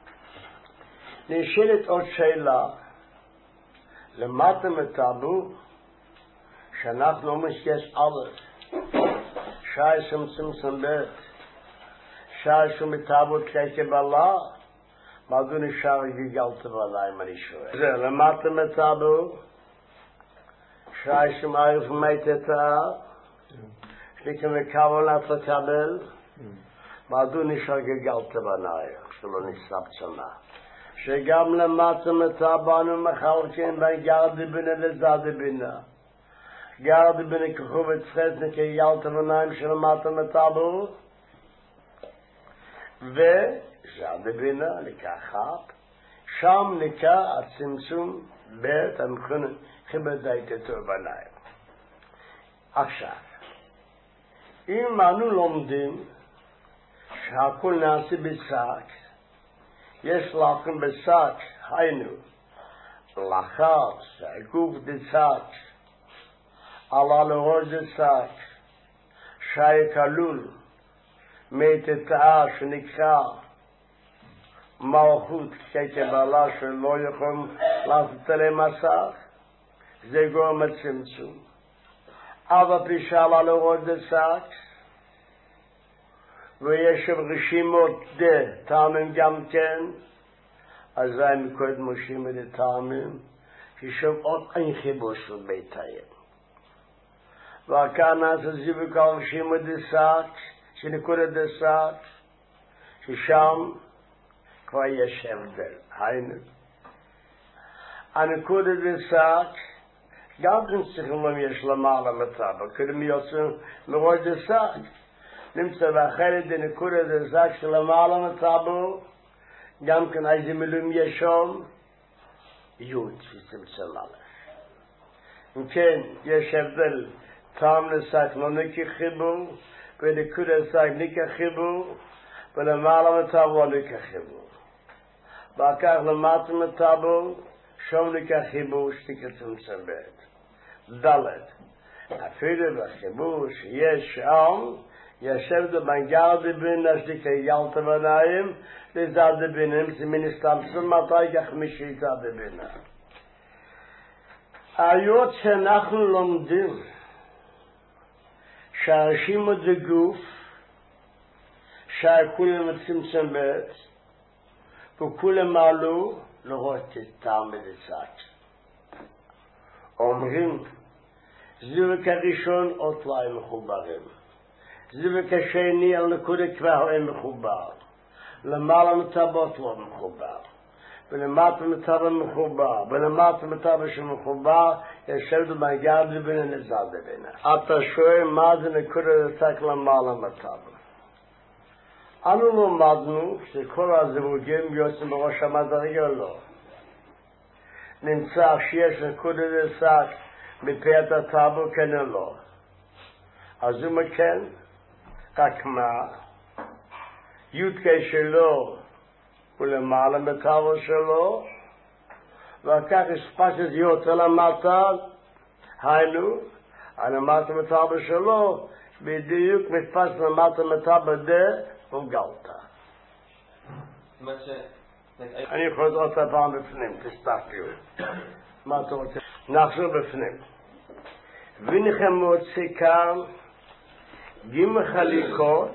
נשאלת עוד שאלה למטה מטאבו שאנחנו אומרים שיש א' שי שום צמצום בית שי שום מטאבו תקי קבלה מדוע נשאר גלגלת בניים אני שואל. זה למטה מטאבו שי שום ערף מיתתה שנקרא מקבלת לקבל מדוע נשאר גלגלת בניים שלא נסלב צמא שגם למטה מטאבנו מחלקים בין גר דבינה לזד דבינה. גר דבינה כחוב וצחץ נקגלת בניים של למטה מטאבו וזד דבינה לקחת שם נקרא הצמצום בית המכון חיבר דייתתו בניים. עכשיו, אם אנו לומדים שהכל נעשה בשק, יש לכם בשק, היינו, לאחר שהגוף דשק, עלה לראש דשק, שהיה כלול מתתאה שנקרא מלכות כקבלה שלא יכולים לעשות עליהם מסך, זה גורם הצמצום. אבל פי שעלה לראש דשק, ויש רשימות דה טעמים גם כן, אז זה מקודם מושים את הטעמים, ששוב עוד אין חיבור של בית העיר. וכאן נעשה זיווג על רשימות דשק, שנקודת דשק, ששם כבר יש הבדל. היינו. הנקודת דשק, גם כן צריכים להם יש למעלה מטבע, קודם יוצאים מראש דשק, נמצא באחרת דנקודת דשק שלמעלה מטבע, גם כן איזה מילואים יש שם, יוד, שצמצם עליו. אם כן, יש הבדל, טעם דשק לא נקי חיבור, ונקודת דשק נקי חיבור, ולמעלה מטבע לא נקי חיבור. ואחר למטה מטבע, שום נקי חיבור שתיקה צמצם בעת. דלת, אפילו בחיבור שיש שם, ישב דבנגר דבינה שתיקה ילת בנאים, לזד דבינים, זה מן הסתלסל מתי כך משיטה דבינה. היות שאנחנו לומדים שהרשימות זה גוף, שהכולם מצמצם בעת, וכולם עלו לראות את טעם בדשק. אומרים, זיווג הראשון עוד לא הם מחוברים. זיווג השני על נקודה כבר הם מחובר. למעלה מטבעות לא מחובר. ולמטה מטבע מחובר. ולמטה מטבע שמחובר, ישב דמגר דבינה נזד דבינה. אתה שואל מה זה נקודה דשק למעלה מטבע. אנו לומדנו שכל הזיווגים יוצאים בראש המדרגה לא. נמצא שיש נקודת דשק מפאת הטבע כן או לא. אז הוא מכן, רק מה? יודקה שלו הוא למעלה מטבע שלו, וכך הספשת יותר למטה, היינו, למטה מטבע שלו, בדיוק מתפשט למטה מטבע דה, הוא גלתה. אני יכול לראות את הפעם בפנים, תסתכלו. מה אתה רוצה? נחזור בפנים. ונחם מוציא כאן גימל חליקות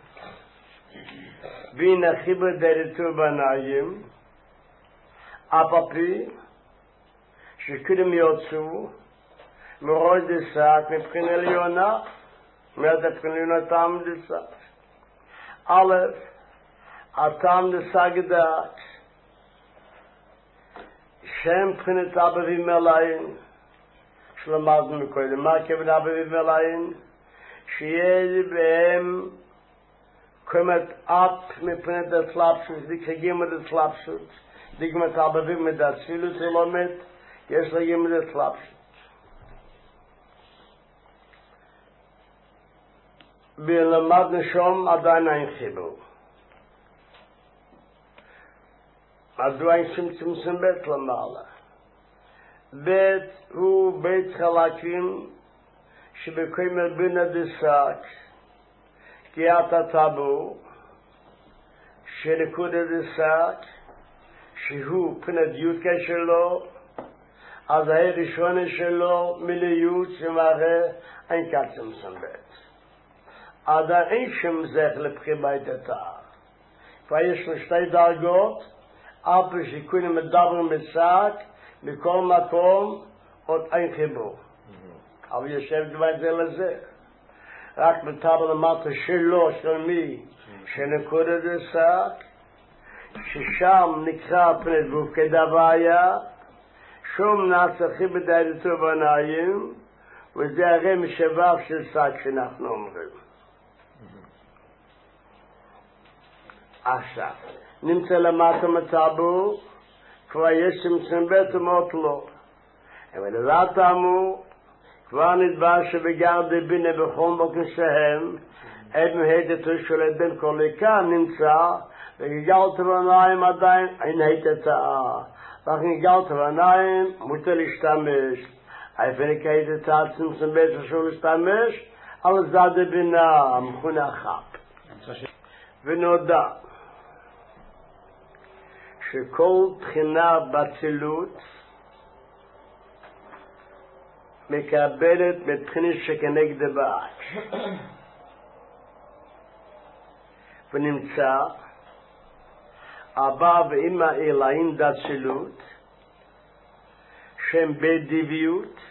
ונחי בדלתו בנאים אף על פי שקודם יוצאו מראש דשק מבחינה עליונה, מיד מבחינה עליונה טעם דשק. א', הטעם דשק דעת שם מבחינת אבבים מלאים שלמדנו מקודם. מה כיוון אבבים מלאים? שיש בהם כמת אפ מבחינת הסלאפשות, דיקגים את הסלאפשות, דיקמת אבבים מדצילות ולומד, יש להם את הסלאפשות. ולמדנו שם עדיין אין חיבור. מדוע אין צמצום בית למעלה? בית הוא בית חלקים שבקיימר בינה דשק, קיאת הטבור, שנקודה דשק, שהוא פנת יודקה שלו, אז הראשונה שלו מליות שמראה אין כך צמצום בית. עדיין אין שם זך לבחי בית התאר. ויש לו שתי דרגות, אף שכולם מדברים בשק, בכל מקום עוד אין חיבור. אבל יושב דבר זה לזה. רק בטבל למטה שלו, של מי, שנקודה דשק, ששם נקרא פנת גוף כדוויה, שום נעצחי בדלתו בנאים, וזה הרי משבב של שק שאנחנו אומרים. עכשיו, נמצא למטה מטבור, כבר יש צמצום בית ומות לא. אבל לדעת אמור, כבר נדבר שבגר דבינה בכל מקום שהם, אבן היתתו של בן כל לכאן נמצא, וגגלת בניים עדיין אין היתתה. רק נגלת בניים מותר להשתמש. היפנק היתתה צמצם בית אסור להשתמש, על זד דבינה, מכונה אחת. ונודע שכל בחינה בצילות מקבלת מבחינה שכנגד הבאת. ונמצא אבא ואמא אלוהים דצילות שהם בדיביות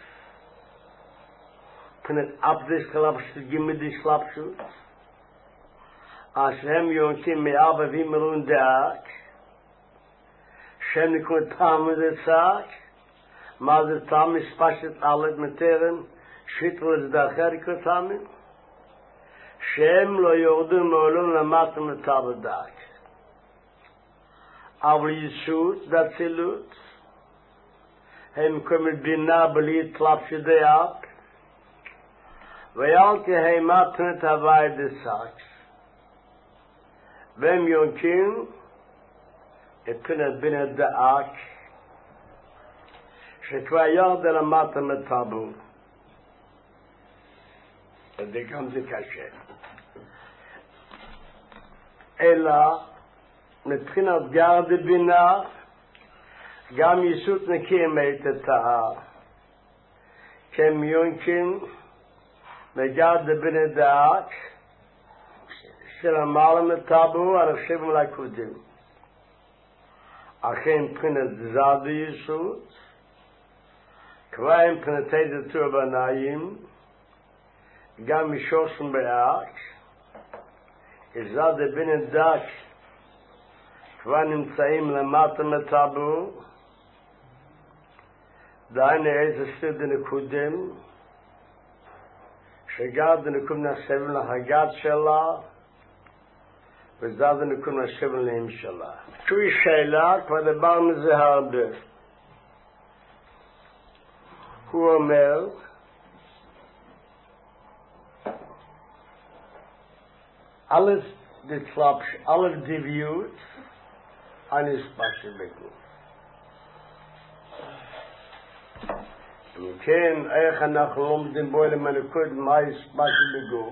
מבחינת אפדס כלפשות גימדי שלפשות אשר הם יונקים מאבא ואמא אלוהים דאק שהם נקראים פעם ודצק מה זה פעם מספשת עלת מטרן שיטרו לזדחר כתאמים שהם לא יורדו מעולם למטה מטבדק אבל ישות דצילות הם קוראים בינה בלי התלבשת דאק ויאל כהימה פנת הווי דסק והם יונקים את פנת בינה דאק שכבר ירד למטה מטבו זה גם זה קשה אלא מבחינת גר דבינה גם ישות נקים את התאה כהם יונקים מגר דבינה דאק שלמעלה מטבו הנחשבים לקודים אכן מבחינת זד ישות כבר מבחינת איזה טור בנאים גם משושם באק זד דבינה דאק כבר נמצאים למטה מטבו דהיינו איזה סיר דנקודים שגר דנקודים נחשבים להגת שלה וזד דנקודים נחשבים להם שלה שוי שאלה כבר דבר מזה הרבה הוא אומר alles de slapsch alle deviut alles pasche begu כן איך אנחנו לומדים בו למנקוד מהי pasche begu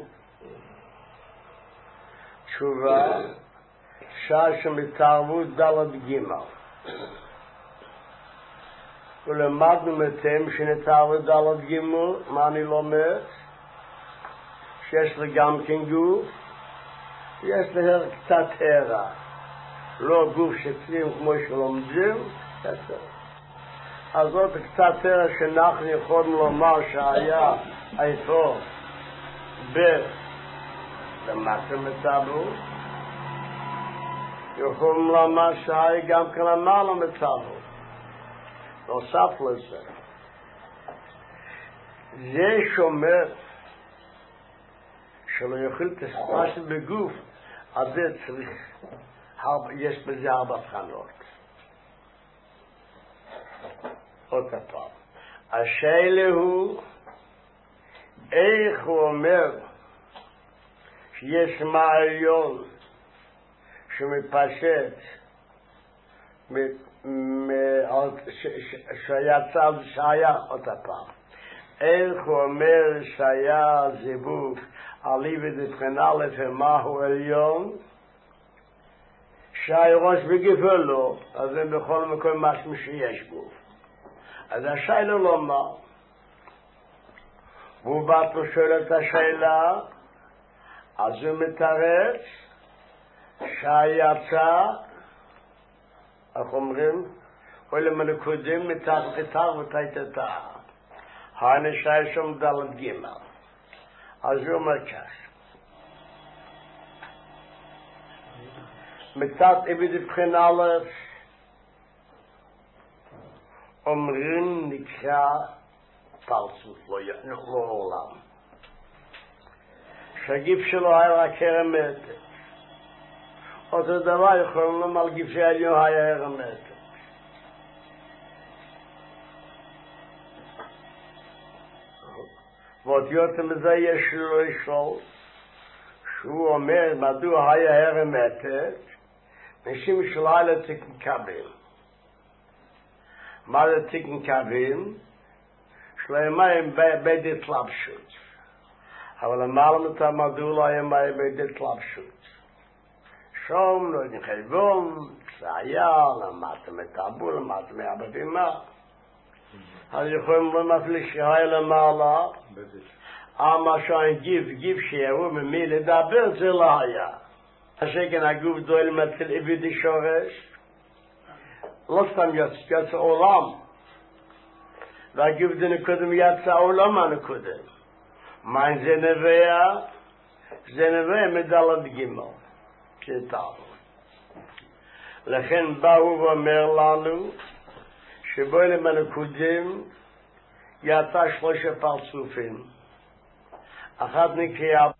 תשובה שעה מתערבות דלת גימל ולמדנו מתם שנתערבות דלת גימל מה אני לומד שיש לי גם כן גוף יש לה קצת הרע לא גוף שצרים כמו שלומדים אז זאת קצת הרע שאנחנו יכולים לומר שהיה איתו במטה מטבו יכולים לומר שהיה גם כן למעלה מטבו נוסף לזה זה שומר שלא יוכל תספש בגוף אז זה צריך יש בזה הרבה הבחנות עוד הפעם השאלה הוא איך הוא אומר שיש מעליון שמתפשט שיצא שהיה עוד הפעם איך הוא אומר שהיה זיבוק עלי ודבחנה לפמהו עליון שהיה ראש בגפו לו אז זה בכל מקום משהו שיש בו אז השאלה לא מה והוא בא פה שואל את השאלה אז הוא מתרץ שיצא איך אומרים אולי מנקודים מתחת לתר ותייתתה הנשאר שם דלת גימל אז הוא אומר כך מתת אביד בבחין א' אומרים נקרא פרצות לא עולם שהגיף שלו היה רק הרמטת אותו דבר יכולים לומר גיף שעליו היה הרמטת ואת יותם זה ישרו ישול, שהוא אומר, מדוע היה הרם מתת, נשים שלילה תיקן קווים. מה זה תיקן קווים? שלהם בית התלבשות. אבל אמרנו את המדוע לא היה בית התלבשות. שום, לא יודעים חייבון, צעיה, למדתם את אבו, למדתם מהבדימה. אז יכולים למפליש שהיה למעלה, אמה שאין גיב, גיב שירו ממי לדבר, זה לא היה. השכן הגוף דואל מתחיל איבידי שורש, לא סתם יצא עולם, והגיב דנקודם יצא עולם הנקודם. מה זה נביא? זה נביא מדלת גימל, שטענו. לכן באו ואומר לנו, שבו אלה הנקודים יצא שלושה פרצופים. אחת נקראה